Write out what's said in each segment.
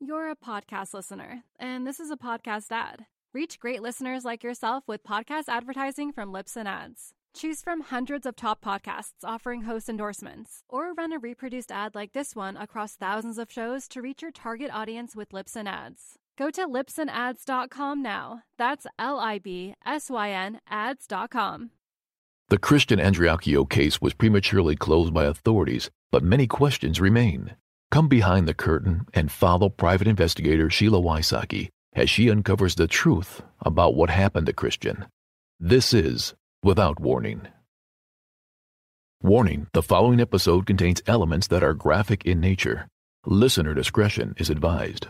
You're a podcast listener, and this is a podcast ad. Reach great listeners like yourself with podcast advertising from Libsyn Ads. Choose from hundreds of top podcasts offering host endorsements, or run a reproduced ad like this one across thousands of shows to reach your target audience with Libsyn Ads. Go to libsynads.com now. That's LIBSYN ads.com. The Christian Andreacchio case was prematurely closed by authorities, but many questions remain. Come behind the curtain and follow private investigator Sheila Wysocki as she uncovers the truth about what happened to Christian. This is Without Warning. Warning: the following episode contains elements that are graphic in nature. Listener discretion is advised.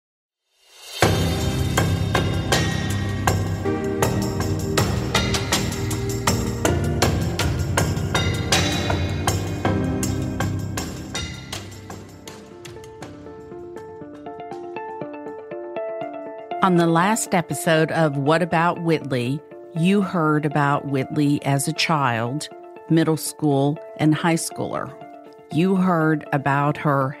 On the last episode of What About Whitley, you heard about Whitley as a child, middle school, and high schooler. You heard about her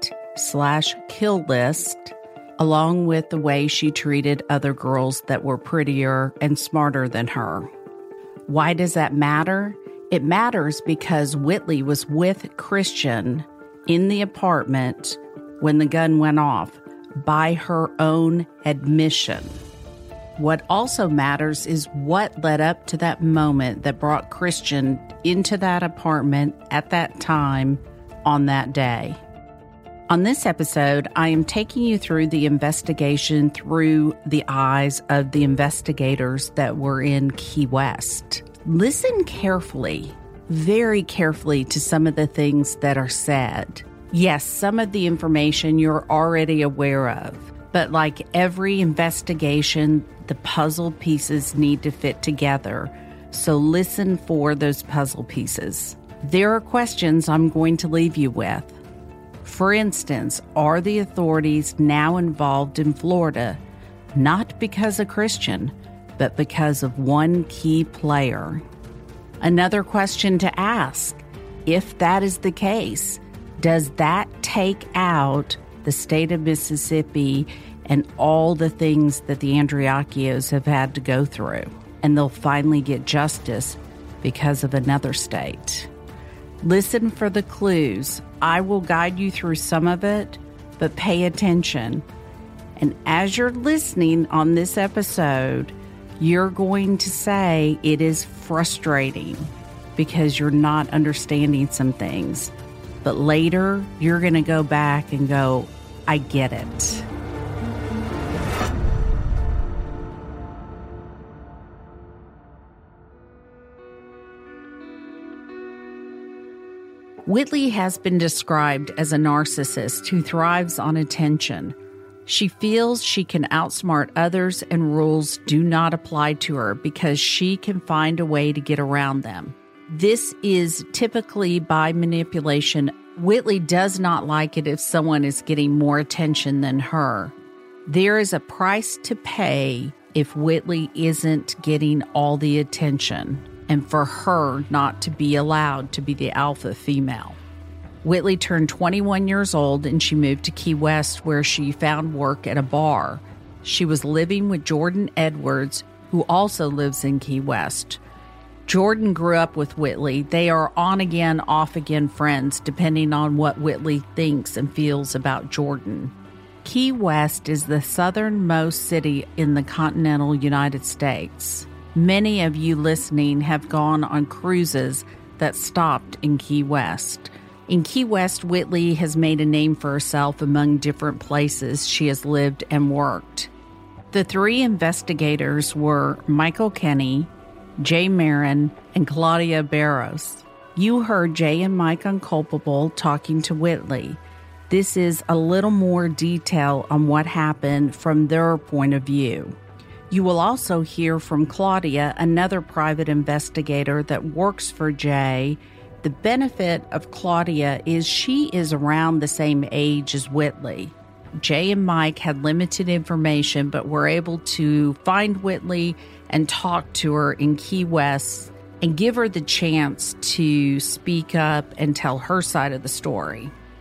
hate/kill list, along with the way she treated other girls that were prettier and smarter than her. Why does that matter? It matters because Whitley was with Christian in the apartment when the gun went off, by her own admission. What also matters is what led up to that moment that brought Christian into that apartment at that time on that day. On this episode, I am taking you through the investigation through the eyes of the investigators that were in Key West. Listen carefully, very carefully, to some of the things that are said. Yes, some of the information you're already aware of, but like every investigation, the puzzle pieces need to fit together. So listen for those puzzle pieces. There are questions I'm going to leave you with. For instance, are the authorities now involved in Florida, not because of Christian, but because of one key player? Another question to ask: if that is the case, does that take out the state of Mississippi and all the things that the Andreacchios have had to go through, and they'll finally get justice because of another state? Listen for the clues. I will guide you through some of it, but pay attention. And as you're listening on this episode, you're going to say it is frustrating because you're not understanding some things. But later, you're going to go back and go, I get it. Whitley has been described as a narcissist who thrives on attention. She feels she can outsmart others and rules do not apply to her because she can find a way to get around them. This is typically by manipulation. Whitley does not like it if someone is getting more attention than her. There is a price to pay if Whitley isn't getting all the attention, and for her not to be allowed to be the alpha female. Whitley turned 21 years old and she moved to Key West, where she found work at a bar. She was living with Jordan Edwards, who also lives in Key West. Jordan grew up with Whitley. They are on-again, off-again friends, depending on what Whitley thinks and feels about Jordan. Key West is the southernmost city in the continental United States. Many of you listening have gone on cruises that stopped in Key West. In Key West, Whitley has made a name for herself among different places she has lived and worked. The three investigators were Michael Kenny, Jay Marin, and Claudia Barros. You heard Jay and Mike Unculpable talking to Whitley. This is a little more detail on what happened from their point of view. You will also hear from Claudia, another private investigator that works for Jay. The benefit of Claudia is she is around the same age as Whitley. Jay and Mike had limited information, but were able to find Whitley and talk to her in Key West and give her the chance to speak up and tell her side of the story.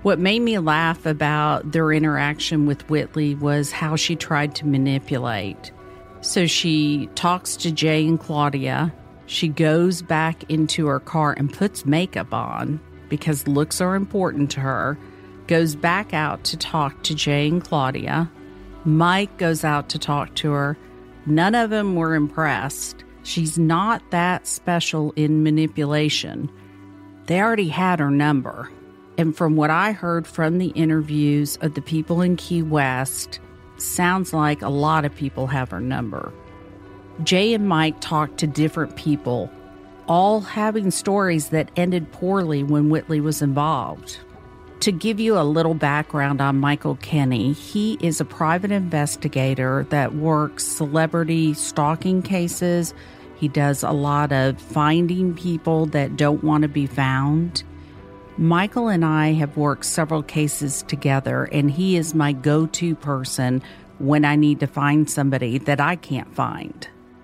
What made me laugh about their interaction with Whitley was how she tried to manipulate. So she talks to Jay and Claudia. She goes back into her car and puts makeup on because looks are important to her. Goes back out to talk to Jay and Claudia. Mike goes out to talk to her. None of them were impressed. She's not that special in manipulation. They already had her number. And from what I heard from the interviews of the people in Key West, sounds like a lot of people have her number. Jay and Mike talked to different people, all having stories that ended poorly when Whitley was involved. To give you a little background on Michael Kenny, he is a private investigator that works celebrity stalking cases. He does a lot of finding people that don't want to be found. Michael and I have worked several cases together, and he is my go-to person when I need to find somebody that I can't find.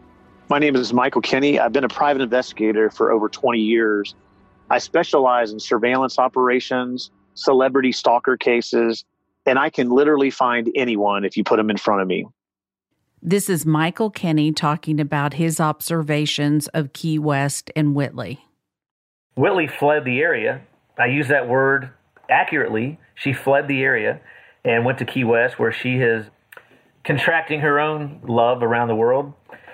My name is Michael Kenny. I've been a private investigator for over 20 years. I specialize in surveillance operations, celebrity stalker cases, and I can literally find anyone if you put them in front of me. This is Michael Kenny talking about his observations of Key West and Whitley. Whitley fled the area. I use that word accurately. She fled the area and went to Key West, where she is contracting her own love around the world.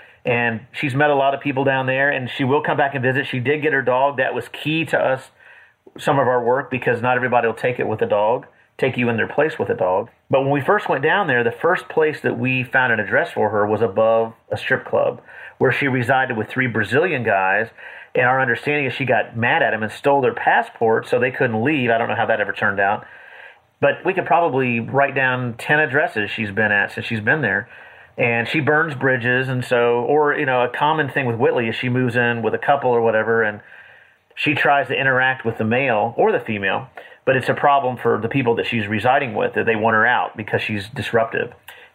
And she's met a lot of people down there, and she will come back and visit. She did get her dog. That was key to us, some of our work, because not everybody will take it with a dog, take you in their place with a dog. But when we first went down there, the first place that we found an address for her was above a strip club where she resided with 3 Brazilian guys. And our understanding is she got mad at them and stole their passport so they couldn't leave. I don't know how that ever turned out. But we could probably write down 10 addresses she's been at since she's been there. And she burns bridges. And so, or, a common thing with Whitley is she moves in with a couple or whatever, and she tries to interact with the male or the female. But it's a problem for the people that she's residing with, that they want her out because she's disruptive.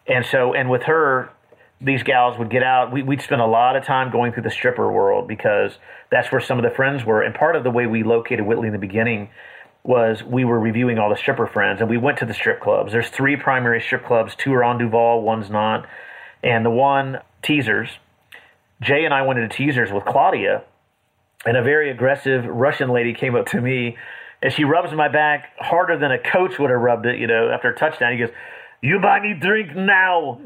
And with her, these gals would get out. We'd spend a lot of time going through the stripper world because that's where some of the friends were. And part of the way we located Whitley in the beginning was we were reviewing all the stripper friends, and we went to the strip clubs. There's 3 primary strip clubs. 2 are on Duval, 1's not. And the one, Teasers. Jay and I went into Teasers with Claudia, and a very aggressive Russian lady came up to me, and she rubs my back harder than a coach would have rubbed it, after a touchdown. He goes, "You buy me drink now."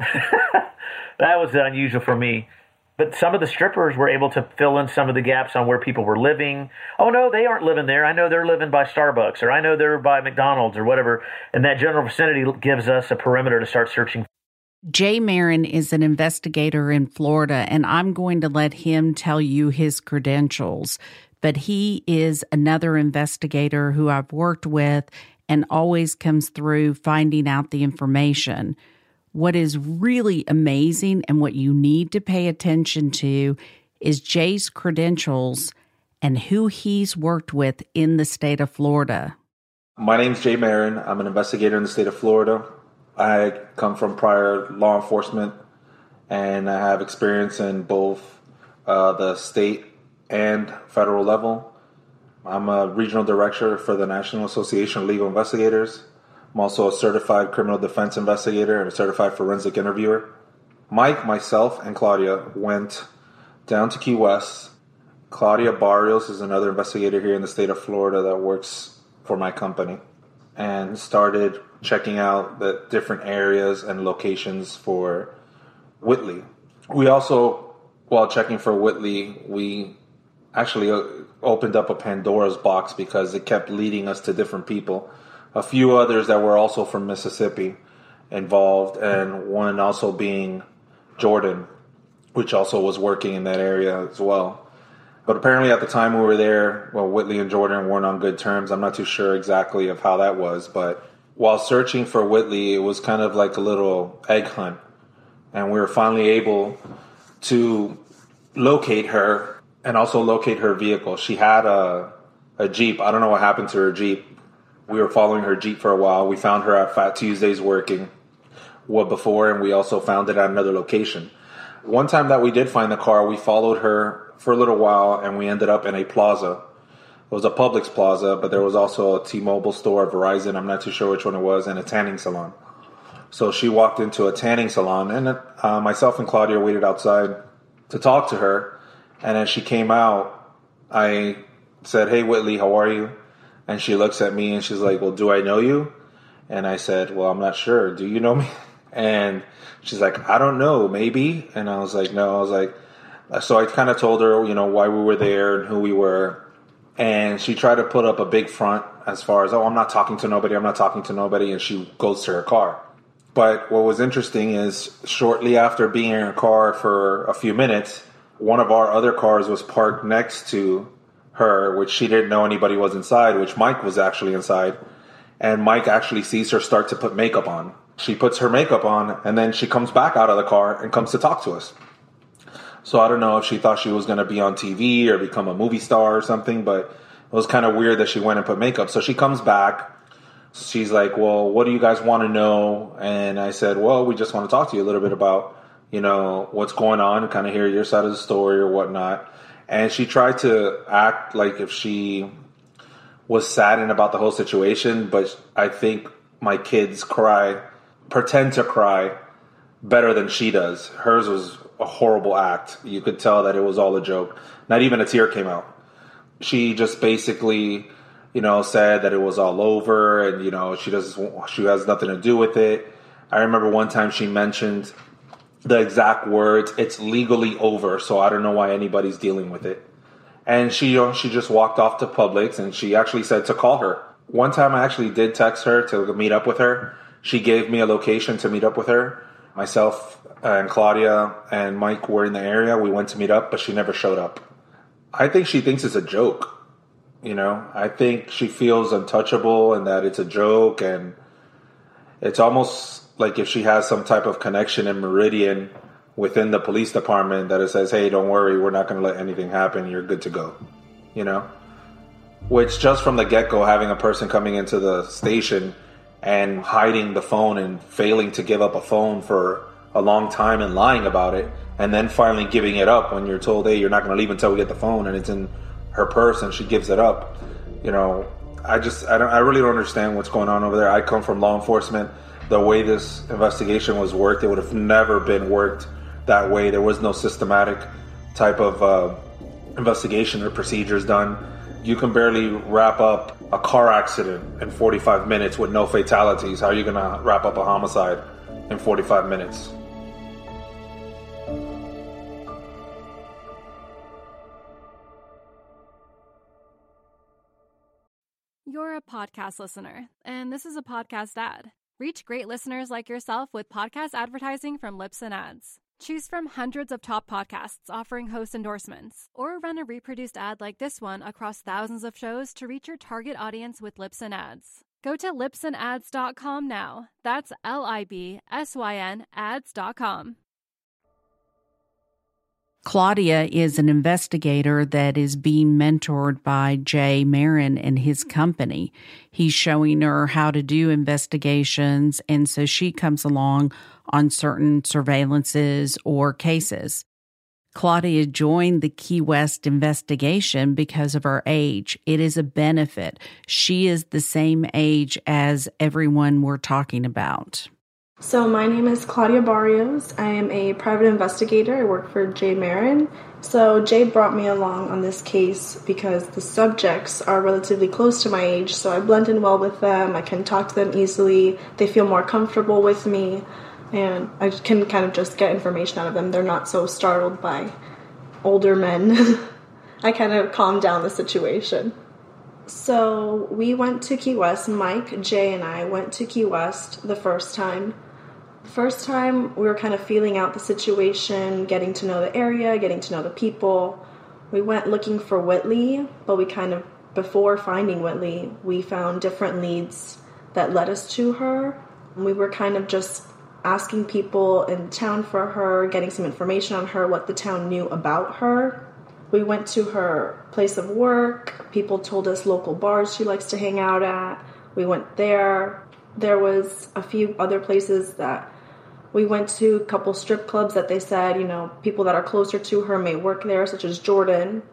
That was unusual for me. But some of the strippers were able to fill in some of the gaps on where people were living. Oh, no, they aren't living there. I know they're living by Starbucks, or I know they're by McDonald's or whatever. And that general vicinity gives us a perimeter to start searching. Jay Marin is an investigator in Florida, and I'm going to let him tell you his credentials. But he is another investigator who I've worked with and always comes through finding out the information. What is really amazing and what you need to pay attention to is Jay's credentials and who he's worked with in the state of Florida. My name's Jay Marin. I'm an investigator in the state of Florida. I come from prior law enforcement, and I have experience in both the state and federal level. I'm a regional director for the National Association of Legal Investigators. I'm also a certified criminal defense investigator and a certified forensic interviewer. Mike, myself, and Claudia went down to Key West. Claudia Barrios is another investigator here in the state of Florida that works for my company, and started checking out the different areas and locations for Whitley. We also, while checking for Whitley, we actually opened up a Pandora's box because it kept leading us to different people. A few others that were also from Mississippi involved, and one also being Jordan, which also was working in that area as well. But apparently at the time we were there, Whitley and Jordan weren't on good terms. I'm not too sure exactly of how that was, but while searching for Whitley, it was kind of like a little egg hunt. And we were finally able to locate her and also locate her vehicle. She had a Jeep. I don't know what happened to her Jeep. We were following her Jeep for a while. We found her at Fat Tuesdays working before, and we also found it at another location. One time that we did find the car, we followed her for a little while, and we ended up in a plaza. It was a Publix plaza, but there was also a T-Mobile store, a Verizon, I'm not too sure which one it was, and a tanning salon. So she walked into a tanning salon, and myself and Claudia waited outside to talk to her. And as she came out, I said, "Hey, Whitley, how are you?" And she looks at me and she's like, "Well, do I know you?" And I said, "Well, I'm not sure. Do you know me?" And she's like, "I don't know, maybe." And I was like, "No." I was like, so I kind of told her, why we were there and who we were. And she tried to put up a big front as far as, "Oh, I'm not talking to nobody. I'm not talking to nobody." And she goes to her car. But what was interesting is shortly after being in her car for a few minutes, one of our other cars was parked next to her, which she didn't know anybody was inside, which Mike was actually inside. And Mike actually sees her start to put makeup on. She puts her makeup on, and then she comes back out of the car and comes to talk to us. So I don't know if she thought she was going to be on TV or become a movie star or something, but it was kind of weird that she went and put makeup. So she comes back. She's like, "Well, what do you guys want to know?" And I said, "Well, we just want to talk to you a little bit about, what's going on and kind of hear your side of the story or whatnot." And she tried to act like if she was saddened about the whole situation, but I think my kids pretend to cry better than she does. Hers was a horrible act. You could tell that it was all a joke. Not even a tear came out. She just basically, said that it was all over and, she has nothing to do with it. I remember one time she mentioned the exact words, "It's legally over, so I don't know why anybody's dealing with it." And she just walked off to Publix, and she actually said to call her. One time I actually did text her to meet up with her. She gave me a location to meet up with her. Myself and Claudia and Mike were in the area. We went to meet up, but she never showed up. I think she thinks it's a joke. I think she feels untouchable and that it's a joke, and it's almost like if she has some type of connection in Meridian within the police department that it says, "Hey, don't worry, we're not going to let anything happen. You're good to go." Which just from the get-go, having a person coming into the station and hiding the phone and failing to give up a phone for a long time and lying about it, and then finally giving it up when you're told, "Hey, you're not going to leave until we get the phone," and it's in her purse and she gives it up. I really don't understand what's going on over there. I come from law enforcement. The way this investigation was worked, it would have never been worked that way. There was no systematic type of investigation or procedures done. You can barely wrap up a car accident in 45 minutes with no fatalities. How are you going to wrap up a homicide in 45 minutes? You're a podcast listener, and this is a podcast ad. Reach great listeners like yourself with podcast advertising from Libsyn Ads. Choose from hundreds of top podcasts offering host endorsements, or run a reproduced ad like this one across thousands of shows to reach your target audience with Libsyn Ads. Go to libsynads.com now. That's LIBSYN ads.com. Claudia is an investigator that is being mentored by Jay Marin and his company. He's showing her how to do investigations, and so she comes along on certain surveillances or cases. Claudia joined the Key West investigation because of her age. It is a benefit. She is the same age as everyone we're talking about. So my name is Claudia Barrios. I am a private investigator. I work for Jay Marin. So Jay brought me along on this case because the subjects are relatively close to my age, so I blend in well with them. I can talk to them easily. They feel more comfortable with me, and I can kind of just get information out of them. They're not so startled by older men. I kind of calm down the situation. So we went to Key West. Mike, Jay, and I went to Key West the first time. First time, we were kind of feeling out the situation, getting to know the area, getting to know the people. We went looking for Whitley, but before finding Whitley, we found different leads that led us to her. We were kind of just asking people in town for her, getting some information on her, what the town knew about her. We went to her place of work. People told us local bars she likes to hang out at. We went there. There was a few other places that we went to, a couple strip clubs that they said, people that are closer to her may work there, such as Jordan.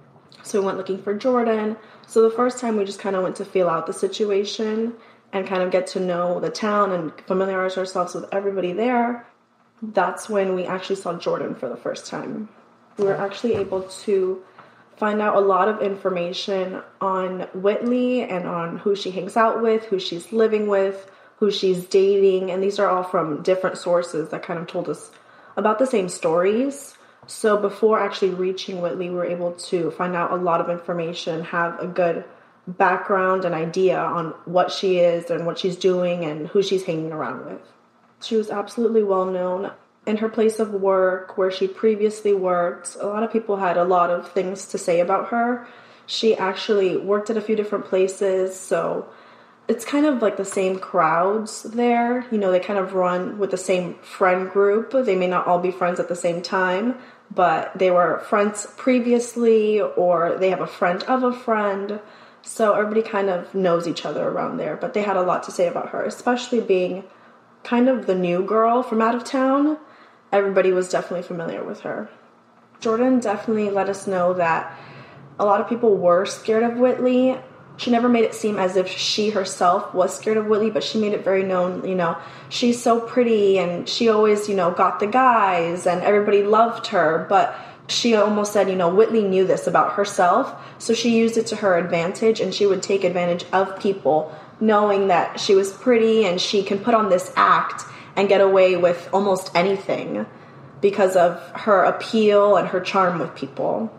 So we went looking for Jordan. So the first time we just kind of went to feel out the situation and kind of get to know the town and familiarize ourselves with everybody there. That's when we actually saw Jordan for the first time. We were actually able to find out a lot of information on Whitley and on who she hangs out with, who she's living with, who she's dating, and these are all from different sources that kind of told us about the same stories. So before actually reaching Whitley, we were able to find out a lot of information, have a good background and idea on what she is and what she's doing and who she's hanging around with. She was absolutely well known in her place of work where she previously worked. A lot of people had a lot of things to say about her. She actually worked at a few different places, so it's kind of like the same crowds there. You know, they kind of run with the same friend group. They may not all be friends at the same time, but they were friends previously, or they have a friend of a friend. So everybody kind of knows each other around there, but they had a lot to say about her, especially being kind of the new girl from out of town. Everybody was definitely familiar with her. Jordan definitely let us know that a lot of people were scared of Whitley. She never made it seem as if she herself was scared of Whitley, but she made it very known, you know, she's so pretty and she always, you know, got the guys and everybody loved her. But she almost said, you know, Whitley knew this about herself, so she used it to her advantage, and she would take advantage of people knowing that she was pretty and she can put on this act and get away with almost anything because of her appeal and her charm with people.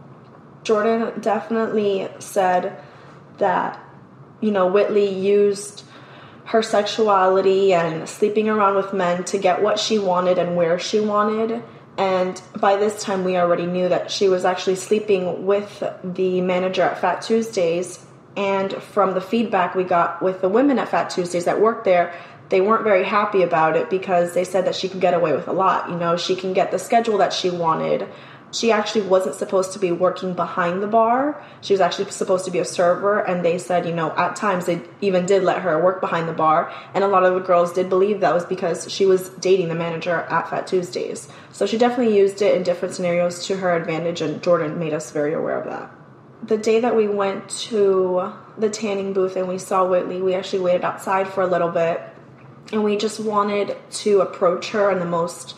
Jordan definitely said that, you know, Whitley used her sexuality and sleeping around with men to get what she wanted and where she wanted. And by this time, we already knew that she was actually sleeping with the manager at Fat Tuesdays. And from the feedback we got with the women at Fat Tuesdays that worked there, they weren't very happy about it because they said that she could get away with a lot. You know, she can get the schedule that she wanted. She actually wasn't supposed to be working behind the bar. She was actually supposed to be a server, and they said, you know, at times they even did let her work behind the bar, and a lot of the girls did believe that was because she was dating the manager at Fat Tuesdays. So she definitely used it in different scenarios to her advantage, and Jordan made us very aware of that. The day that we went to the tanning booth and we saw Whitley, we actually waited outside for a little bit, and we just wanted to approach her in the most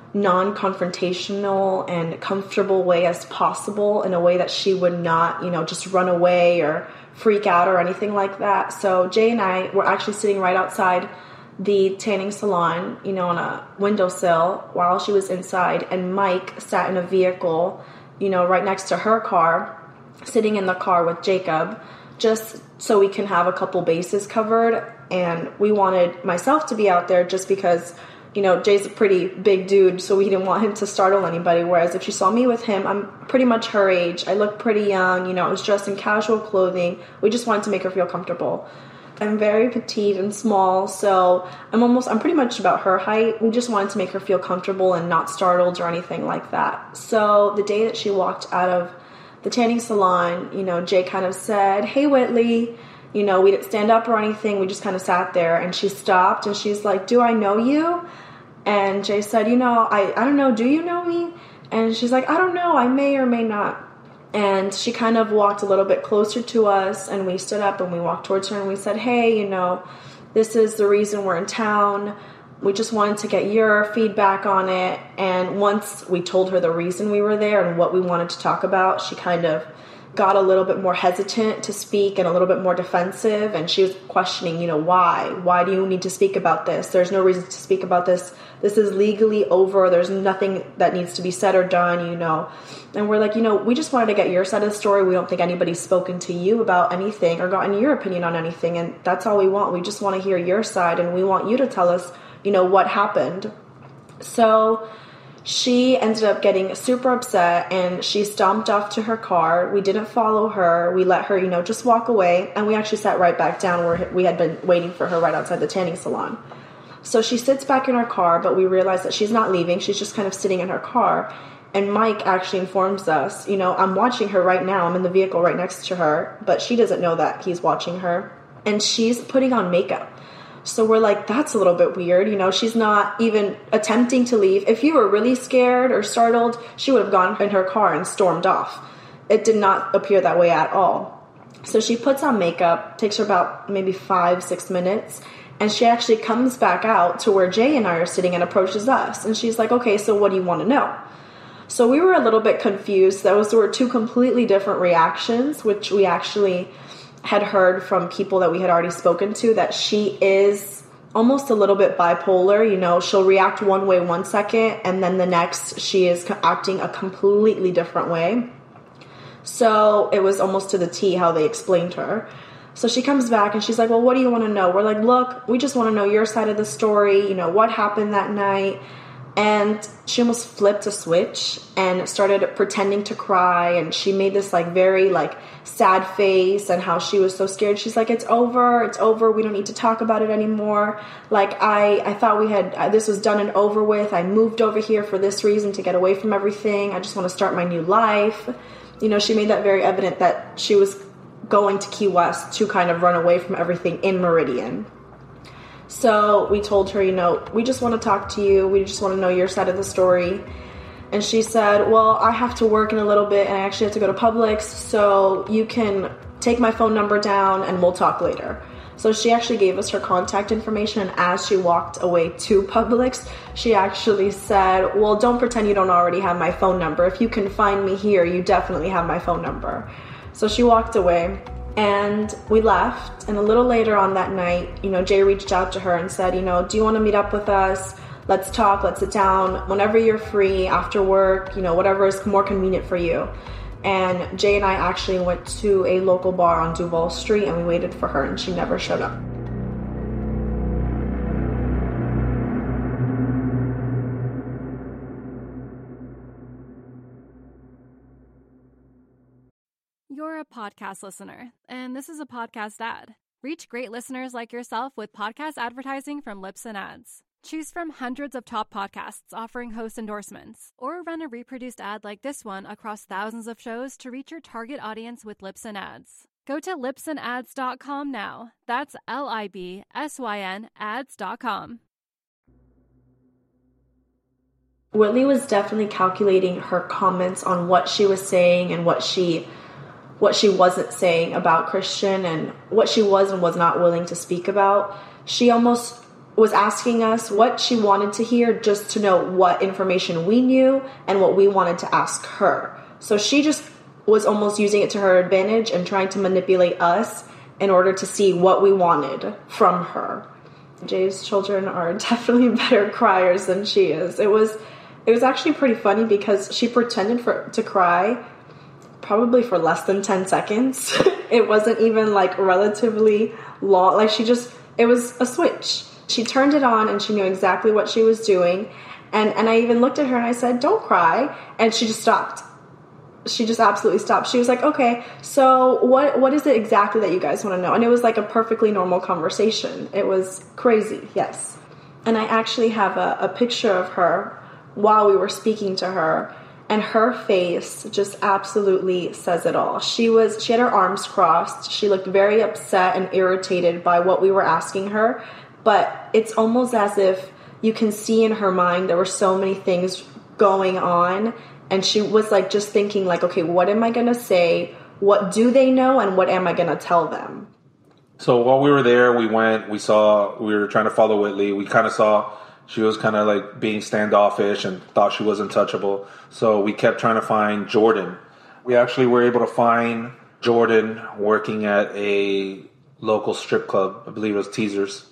non-confrontational and comfortable way as possible, in a way that she would not, you know, just run away or freak out or anything like that. So Jay and I were actually sitting right outside the tanning salon, you know, on a windowsill while she was inside, and Mike sat in a vehicle, you know, right next to her car, sitting in the car with Jacob, just so we can have a couple bases covered. And we wanted myself to be out there just because, you know, Jay's a pretty big dude, so we didn't want him to startle anybody. Whereas if she saw me with him, I'm pretty much her age. I look pretty young, you know, I was dressed in casual clothing. We just wanted to make her feel comfortable. I'm very petite and small, so I'm pretty much about her height. We just wanted to make her feel comfortable and not startled or anything like that. So the day that she walked out of the tanning salon, you know, Jay kind of said, "Hey, Whitley." You know, we didn't stand up or anything. We just kind of sat there, and she stopped and she's like, "Do I know you?" And Jay said, "You know, I don't know. Do you know me?" And she's like, "I don't know. I may or may not." And she kind of walked a little bit closer to us, and we stood up and we walked towards her and we said, "Hey, you know, this is the reason we're in town. We just wanted to get your feedback on it." And once we told her the reason we were there and what we wanted to talk about, she kind of got a little bit more hesitant to speak and a little bit more defensive, and she was questioning, you know, why do you need to speak about this? There's no reason to speak about this. This is legally over. There's nothing that needs to be said or done, you know. And we're like, you know, we just wanted to get your side of the story. We don't think anybody's spoken to you about anything or gotten your opinion on anything, and that's all we want. We just want to hear your side, and we want you to tell us, you know, what happened. So she ended up getting super upset, and she stomped off to her car. We didn't follow her. We let her, you know, just walk away, and we actually sat right back down where we had been waiting for her right outside the tanning salon. So she sits back in her car, but we realize that she's not leaving. She's just kind of sitting in her car, and Mike actually informs us, you know, I'm watching her right now. I'm in the vehicle right next to her, but she doesn't know that he's watching her, and she's putting on makeup. So we're like, that's a little bit weird. You know, she's not even attempting to leave. If you were really scared or startled, she would have gone in her car and stormed off. it did not appear that way at all. So she puts on makeup, takes her about maybe 5-6 minutes, and she actually comes back out to where Jay and I are sitting and approaches us. And she's like, okay, so what do you want to know? So we were a little bit confused. Those were two completely different reactions, which we actually had heard from people that we had already spoken to, that she is almost a little bit bipolar. You know, she'll react one way one second, and then the next she is acting a completely different way. So it was almost to the T how they explained her. So she comes back and she's like, well, what do you want to know? We're like, look, we just want to know your side of the story. You know, what happened that night? And she almost flipped a switch and started pretending to cry. And she made this like very like sad face and how she was so scared. She's like, it's over. We don't need to talk about it anymore. Like I thought we had, this was done and over with. I moved over here for this reason, to get away from everything. I just want to start my new life. You know, she made that very evident that she was going to Key West to kind of run away from everything in Meridian. So we told her, you know, we just want to talk to you. We just want to know your side of the story. And she said, well, I have to work in a little bit and I actually have to go to Publix. So you can take my phone number down and we'll talk later. So she actually gave us her contact information. And as she walked away to Publix, she actually said, well, don't pretend you don't already have my phone number. If you can find me here, you definitely have my phone number. So she walked away and we left. And a little later on that night, you know, Jay reached out to her and said, you know, do you want to meet up with us? Let's talk, let's sit down whenever you're free, after work, you know, whatever is more convenient for you. And Jay and I actually went to a local bar on Duval Street and we waited for her and she never showed up. You're a podcast listener, and this is a podcast ad. Reach great listeners like yourself with podcast advertising from Libsyn Ads. Choose from hundreds of top podcasts offering host endorsements, or run a reproduced ad like this one across thousands of shows to reach your target audience with Libsyn Ads. Go to libsynads.com now. That's LIBSYN ads.com. Whitley was definitely calculating her comments on what she was saying and what she wasn't saying about Christian and what she was and was not willing to speak about. She almost was asking us what she wanted to hear just to know what information we knew and what we wanted to ask her. So she just was almost using it to her advantage and trying to manipulate us in order to see what we wanted from her. Jay's children are definitely better criers than she is. It was actually pretty funny because she pretended to cry probably for less than 10 seconds. It wasn't even like relatively long. Like it was a switch. She turned it on and she knew exactly what she was doing. And I even looked at her and I said, don't cry. And she just stopped. She just absolutely stopped. She was like, okay, so what is it exactly that you guys want to know? And it was like a perfectly normal conversation. It was crazy, yes. And I actually have a picture of her while we were speaking to her. And her face just absolutely says it all. She had her arms crossed. She looked very upset and irritated by what we were asking her. But it's almost as if you can see in her mind there were so many things going on. And she was like just thinking like, okay, what am I going to say? What do they know? And what am I going to tell them? So while we were there, we were trying to follow Whitley. We kind of saw she was kind of like being standoffish and thought she was untouchable. So we kept trying to find Jordan. We actually were able to find Jordan working at a local strip club. I believe it was Teasers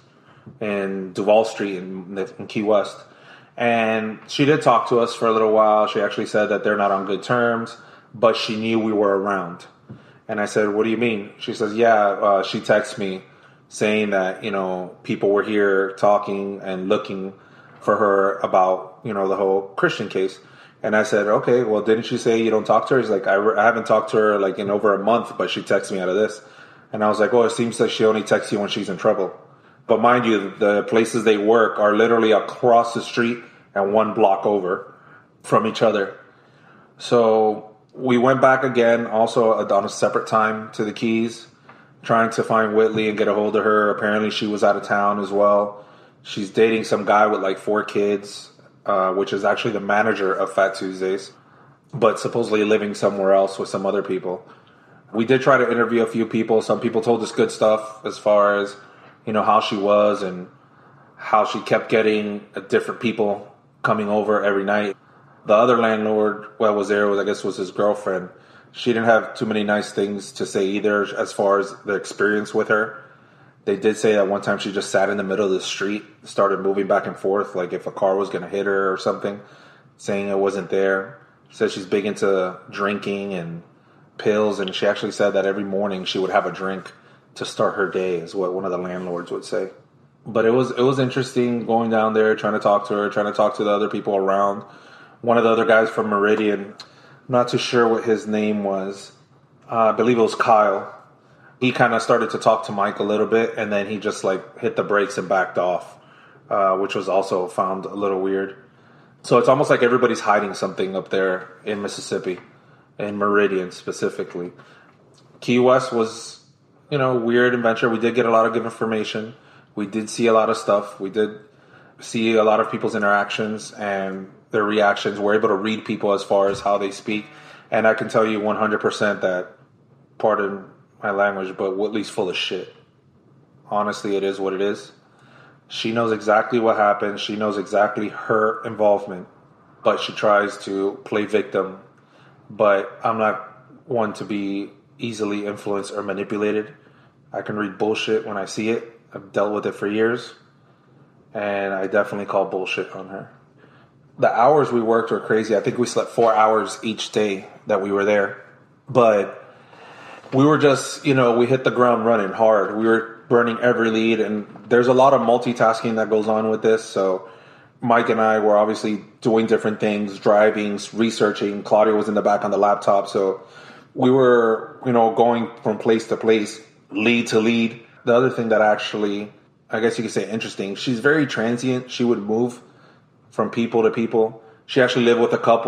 in Duval Street in Key West. And she did talk to us for a little while. She actually said that they're not on good terms, but she knew we were around. And I said, what do you mean? She says, yeah, she texted me saying that, you know, people were here talking and looking for her about, you know, the whole Christian case. And I said, okay, well, didn't she say you don't talk to her? He's like, I haven't talked to her like in over a month, but she texted me out of this. And I was like, oh, it seems like she only texts you when she's in trouble. But mind you, the places they work are literally across the street and one block over from each other. So we went back again, also on a separate time to the Keys, trying to find Whitley and get a hold of her. Apparently she was out of town as well. She's dating some guy with like 4 kids, which is actually the manager of Fat Tuesdays. but supposedly living somewhere else with some other people. We did try to interview a few people. Some people told us good stuff as far as, how she was and how she kept getting different people coming over every night. The other landlord that was there, was his girlfriend. She didn't have too many nice things to say either as far as the experience with her. They did say that one time she just sat in the middle of the street, started moving back and forth, like if a car was going to hit her or something, saying it wasn't there. She said she's big into drinking and pills, and she actually said that every morning she would have a drink to start her day, is what one of the landlords would say. But it was interesting going down there, trying to talk to her, trying to talk to the other people around. One of the other guys from Meridian, I'm not too sure what his name was. I believe it was Kyle. He kind of started to talk to Mike a little bit, and then he just hit the brakes and backed off, which was also found a little weird. So it's almost like everybody's hiding something up there in Mississippi, in Meridian specifically. Key West was, weird adventure. We did get a lot of good information. We did see a lot of stuff. We did see a lot of people's interactions and their reactions. We're able to read people as far as how they speak. And I can tell you 100% that, pardon my language, but Whitley's full of shit. Honestly, it is what it is. She knows exactly what happened. She knows exactly her involvement, but she tries to play victim. But I'm not one to be easily influenced or manipulated. I can read bullshit when I see it. I've dealt with it for years, and I definitely call bullshit on her. The hours we worked were crazy. I think we slept 4 hours each day that we were there. But we were just, we hit the ground running hard. We were burning every lead, and there's a lot of multitasking that goes on with this. So Mike and I were obviously doing different things, driving, researching. Claudia was in the back on the laptop. So we were, going from place to place, lead to lead. The other thing that actually, I guess you could say interesting, she's very transient. She would move from people to people. She actually lived with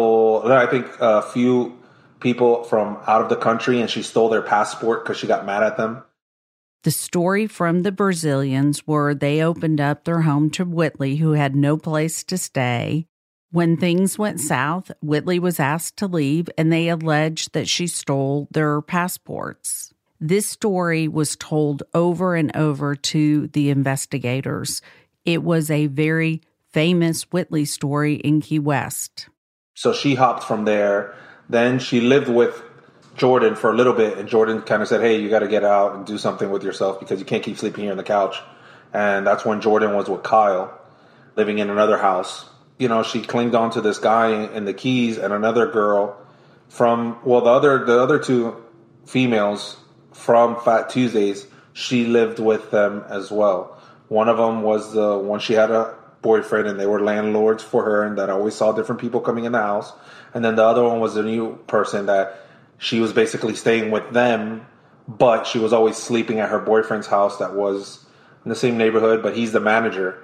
a few people from out of the country, and she stole their passport because she got mad at them. The story from the Brazilians were they opened up their home to Whitley, who had no place to stay. When things went south, Whitley was asked to leave, and they alleged that she stole their passports. This story was told over and over to the investigators. It was a very famous Whitley story in Key West. So she hopped from there. Then she lived with Jordan for a little bit, and Jordan kind of said, hey, you got to get out and do something with yourself because you can't keep sleeping here on the couch. And that's when Jordan was with Kyle, living in another house. She clinged on to this guy in the Keys, and another girl from, the other two females from Fat Tuesdays, she lived with them as well. One of them was the one she had a boyfriend, and they were landlords for her, and that always saw different people coming in the house. And then the other one was a new person that she was basically staying with them, but she was always sleeping at her boyfriend's house that was in the same neighborhood, but he's the manager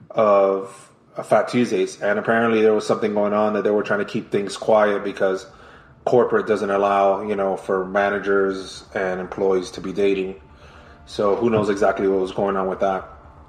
of Fat Tuesdays. And apparently there was something going on that they were trying to keep things quiet because corporate doesn't allow, for managers and employees to be dating. So who knows exactly what was going on with that.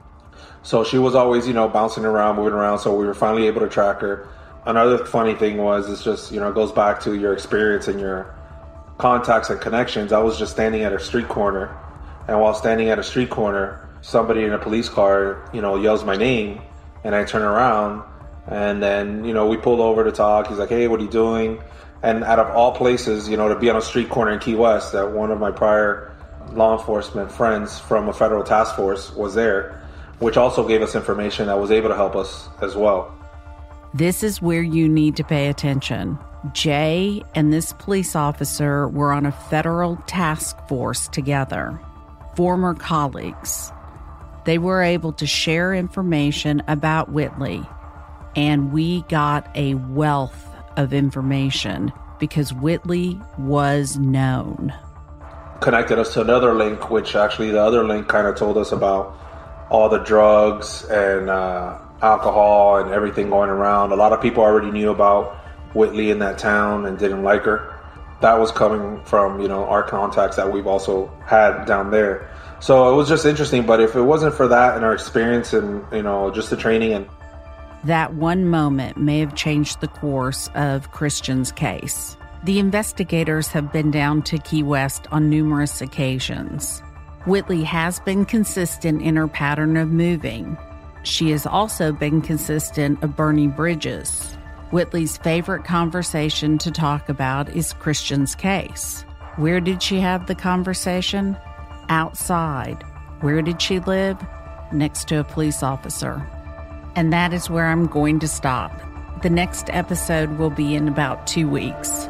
So she was always, bouncing around, moving around. So we were finally able to track her. Another funny thing was, it's just, it goes back to your experience and your contacts and connections. I was just standing at a street corner. And while standing at a street corner, somebody in a police car, yells my name. And I turn around. And then, we pulled over to talk. He's like, hey, what are you doing? And out of all places, to be on a street corner in Key West, that one of my prior law enforcement friends from a federal task force was there, which also gave us information that was able to help us as well. This is where you need to pay attention. Jay and this police officer were on a federal task force together, former colleagues. They were able to share information about Whitley, and we got a wealth of information because Whitley was known. Connected us to another link, which actually the other link kind of told us about all the drugs and alcohol and everything going around. A lot of people already knew about Whitley in that town and didn't like her. That was coming from, our contacts that we've also had down there. So it was just interesting. But if it wasn't for that and our experience and, just the training, and That one moment may have changed the course of Christian's case. The investigators have been down to Key West on numerous occasions. Whitley has been consistent in her pattern of moving. She has also been consistent of burning bridges. Whitley's favorite conversation to talk about is Christian's case. Where did she have the conversation? Outside. Where did she live? Next to a police officer. And that is where I'm going to stop. The next episode will be in about 2 weeks.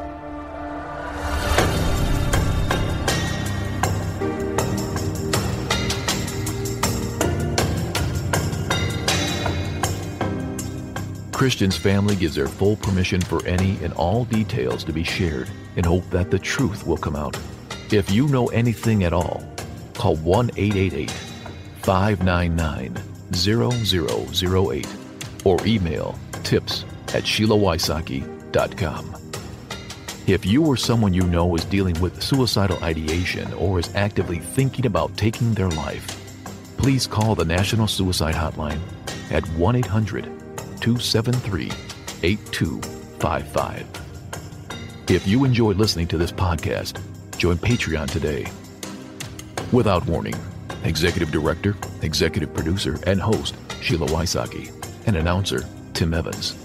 Christian's family gives their full permission for any and all details to be shared in hope that the truth will come out. If you know anything at all, call 1-888-599-0008 or email tips@SheilaWysocki.com. If you or someone you know is dealing with suicidal ideation or is actively thinking about taking their life, please call the National Suicide Hotline at 1-800-273-8255. If you enjoyed listening to this podcast, join Patreon today. Without Warning, Executive Director, Executive Producer, and Host Sheila Wysocki, and Announcer Tim Evans.